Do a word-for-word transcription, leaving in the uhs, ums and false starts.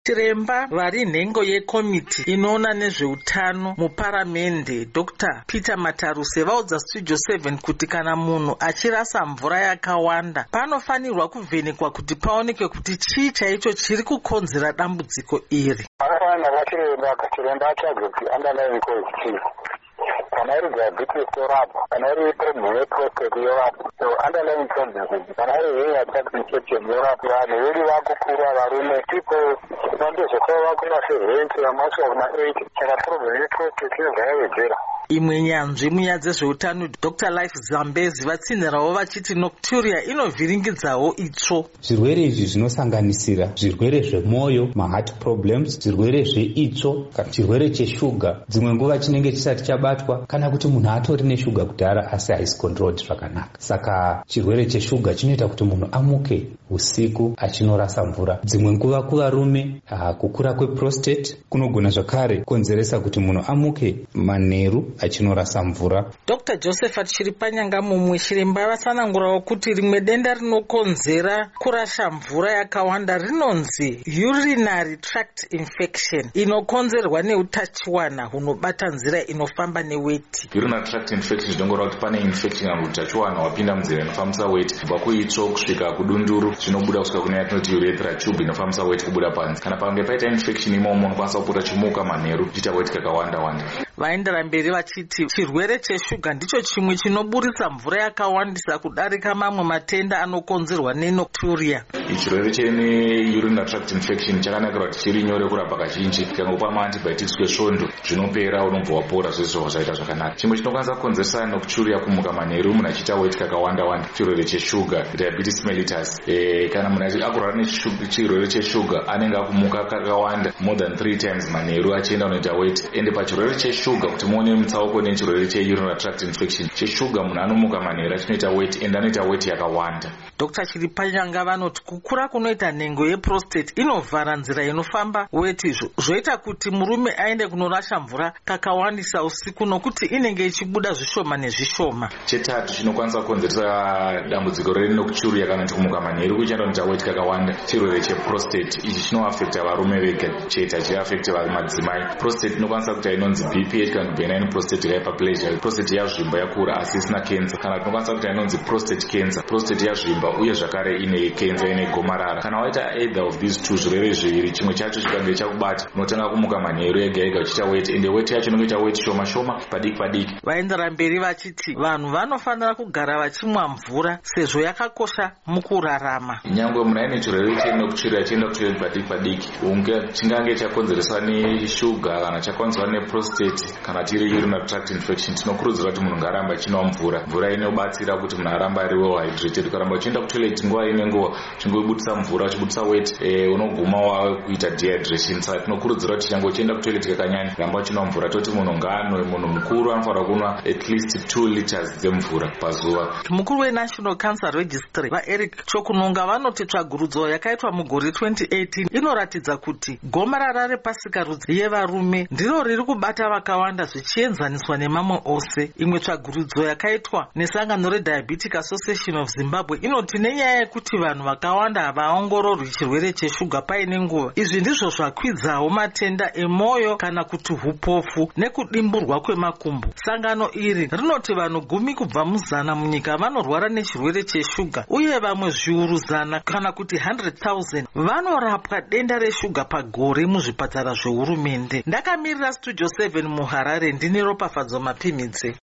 Chiremba vari nhengo yekomiti inoona nezveutano muparamende Doctor Peter Mataruse vaudza Studio seven kuti kana munhu achirasa mvura yakawanda panofanirwa kuvhenekwa kuti paoneke kuti chii chaicho chiri kukonzera dambudziko iri. Anofanira vachiremba kachiremba achaga kuti underlying cause chii. Kana iri diabetes yorapwa, kana iri problem yeprostate yorapwa, so underlying causes, kana iri heart attack infection yorapwa, vanhu vedu vakukura varume, people vandozokova vakurasa health yamaswa kuna eight, saka problem yeprostate yobva yawedzera. Imwe nyanzvi munyaya dzezveutano Doctor Life Zambezi vatsinhirawo vachiti nocturia inovhiringidzawo itsvo. Zvirwere izvi zvinosanganisira zvirwere zvemwoyo, maheart problems, zvirwere zveitsvo, chirwere cheshuga, dzimwe nguva chinenge chisati chabatwa kana kuti munhu atori neshuga kudhara asi haisi controlled zvakanaka. Saka chirwere cheshuga chinoita kuti munhu amuke usiku achinorasa mvura. Dzimwe nguva kuvarume kukura kweprostate kunogona zvakare konzeresa kuti munhu amuke manheru achinorasa mvura. Doctor Josephat Chiripanyanga mumwe chiremba vasanangurawo kuti rimwe denda rinokonzera kurasha mvura yakawanda rinonzi urinary tract infection inokonzerwa neutachiwana hunobata nzira inofamba neweti. Urinary tract infection zvinongoreva kuti pane infection kana utachiwana hwapinda munzira inofambisa weti kubva kuitsvo kusvika kudunduru zvinobuda kusvika kune yatinoti urethra tube inofambisa weti kubuda panze. Kana pange paita infection imomo unokwanisa kupota chimuka manheru chiita weti kakawanda wanda. Vaendera mberi vachiti chirwere cheshuga ndicho chimwe chinoburitsa mvura yakawandisa kudarika mamwe matenda anokonzerwa nenocturia. Chirwere chene urinary tract infection chakanakira kuti chiri nyore kurapa kazhinji. Tikangopa maantibiotics kwesvondo zvinopera unobva wapora zvese zvaita zvakanaka. Chimwe chinokwanisa kukonzeresa nocturia kumuka manheru munhu achiita weti kakawanda wanda chirwere cheshuga diabetes mellitus. E, kana munhu akurwara nechirwere cheshuga anenge akumuka kakawanda more than three times manheru achienda unoita weti. Ende pachirwere cheshuga kuti muone mutsauko nechirwere cheurinary tract infection cheshuga munhu anomuka manheru achinoita weti ende anoita weti yakawanda. Doctor Chiripanyanga vanoti kukura kunoita nhengo yeprostate inovhara nzira inofamba weti zvoita kuti murume aende kunorasha mvura kakawandisa usiku nokuti inenge ichibuda zvishoma nezvishoma. Chetatu chinokwanisa kukonzeresa dambudziko renocturia kana kuti kumuka manheru kuchienda kunoita weti kakawanda chirwere cheprostate. Ichi chinoafekta varume vega chete chiafekta madzimai. Prostate inokwanisa kuti inonzi B P kana benign prostate hyperplasia, prostate yazvimba yakura asi isina cancer, kana tinokwanisa kuti inonzi prostate cancer, prostate yazvimba uye zvakare ine cancer ine gomarara. Kana waita either of these two zvirwere zviviri chimwe chacho chikange chakubata unotanga kumuka manheru ega ega uchiita weti ende weti yacho inongoita weti shoma shoma padiki padiki. Vaendera mberi vachiti vanhu vanofanira kugara vachimwa mvura sezvo yakakosha mukurarama. Nyangwe munhu aine chirwere chenocturia achienda kutoilet padiki padiki unge chingange chakonzeresa neshuga kana chakonzerwa neprostate kana tiri urinary tract infection tinokurudzira kuti munhu ngarambe achinwa mvura. Mvura inobatsira kuti munhu arambe ari well hydrated. Ukaramba uchienda kutoilet nguva ine nguva chingobudisa mvura chibudisa weti e, unoguma wakuita dehydration. Saka tinokurudzira kuti change uchienda kutoilet kakanyanya ramba uchinwa mvura. Toti munhu ngaanwe, munhu mukuru anofanira kunwa at least two liters dzemvura pazuva. Mukuru weNational Cancer Registry vaEric Chokunonga vanoti tsvagurudzo yakaitwa mugore twenty eighteen inoratidza kuti gomarara repasikarudzi yevarume ndiro riri kubata vakawanda zvichienzaniswa nemamwe ose. Imwe tsvagurudzo yakaitwa nesangano reDiabetic Association of Zimbabwe inoti nenyaya yekuti vanhu vakawanda havaongororwi chirwere cheshuga paine nguva, izvi ndizvo zvakwidzawo matenda emwoyo kana kuti upofu nekudimburwa kwemakumbo. Sangano iri rinoti vanhu gumi kubva muzana munyika vanorwara nechirwere cheshuga uye vamwe zviuru zana kana kuti one hundred thousand vanorapwa denda reshuga pagore muzvipatara zvehurumende. Ndakamirira Studio seven muHarare ndine Ropafadzo Mapimidze.